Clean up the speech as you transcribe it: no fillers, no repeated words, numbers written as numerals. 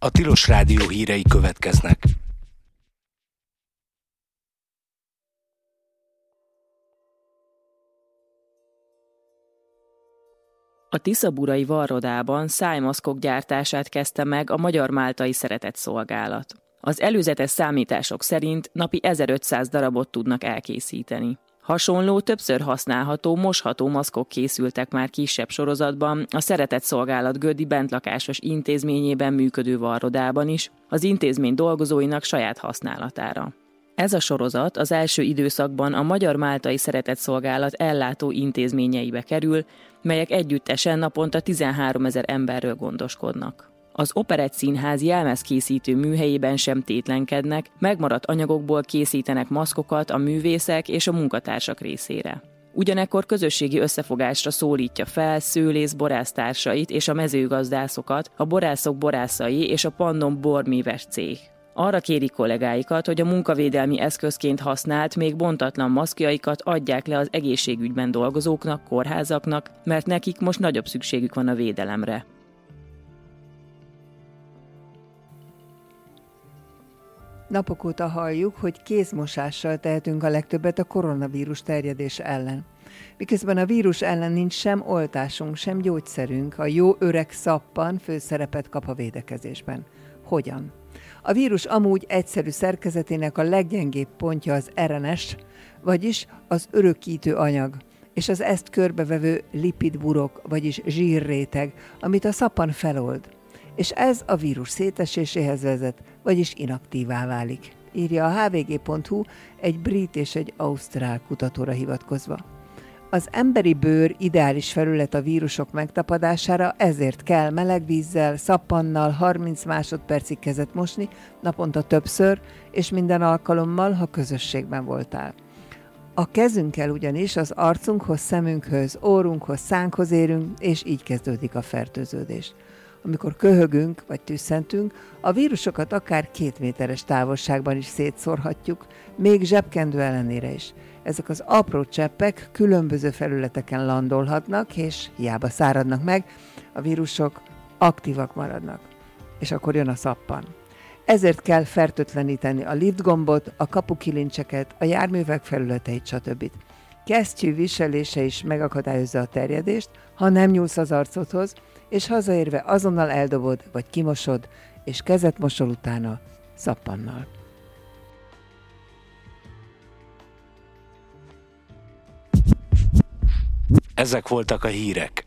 A Tilos Rádió hírei következnek. A tiszaburai varrodában szájmaszkok gyártását kezdte meg a Magyar-Máltai Szeretetszolgálat. Az előzetes számítások szerint napi 1500 darabot tudnak elkészíteni. Hasonló, többször használható, mosható maszkok készültek már kisebb sorozatban a Szeretetszolgálat gödi bentlakásos intézményében működő varrodában is, az intézmény dolgozóinak saját használatára. Ez a sorozat az első időszakban a Magyar-Máltai Szeretetszolgálat ellátó intézményeibe kerül, melyek együttesen naponta 13 000 emberről gondoskodnak. Az Operettszínház jelmezkészítő műhelyében sem tétlenkednek, megmaradt anyagokból készítenek maszkokat a művészek és a munkatársak részére. Ugyanekkor közösségi összefogásra szólítja fel szőlész-borásztársait és a mezőgazdászokat, a borászok borászai és a Pannon borméves cég. Arra kéri kollégáikat, hogy a munkavédelmi eszközként használt, még bontatlan maszkjaikat adják le az egészségügyben dolgozóknak, kórházaknak, mert nekik most nagyobb szükségük van a védelemre. Napok óta halljuk, hogy kézmosással tehetünk a legtöbbet a koronavírus terjedés ellen. Miközben a vírus ellen nincs sem oltásunk, sem gyógyszerünk, a jó öreg szappan főszerepet kap a védekezésben. Hogyan? A vírus amúgy egyszerű szerkezetének a leggyengébb pontja az RNS, vagyis az örökítő anyag, és az ezt körbevevő lipidburok, vagyis zsírréteg, amit a szappan felold. És ez a vírus széteséséhez vezet, vagyis inaktívá válik, írja a hvg.hu egy brit és egy ausztrál kutatóra hivatkozva. Az emberi bőr ideális felület a vírusok megtapadására, ezért kell meleg vízzel, szappannal 30 másodpercig kezet mosni, naponta többször, és minden alkalommal, ha közösségben voltál. A kezünkkel ugyanis az arcunkhoz, szemünkhöz, órunkhoz, szánkhoz érünk, és így kezdődik a fertőződés. Amikor köhögünk vagy tüsszentünk, a vírusokat akár 2 méteres távolságban is szétszórhatjuk, még zsebkendő ellenére is. Ezek az apró cseppek különböző felületeken landolhatnak, és hiába száradnak meg, a vírusok aktívak maradnak. És akkor jön a szappan. Ezért kell fertőtleníteni a liftgombot, a kapukilincseket, a járművek felületeit, stb. Kesztyű viselése is megakadályozza a terjedést, ha nem nyúlsz az arcodhoz, és hazaérve azonnal eldobod, vagy kimosod, és kezet mosol utána szappannal. Ezek voltak a hírek.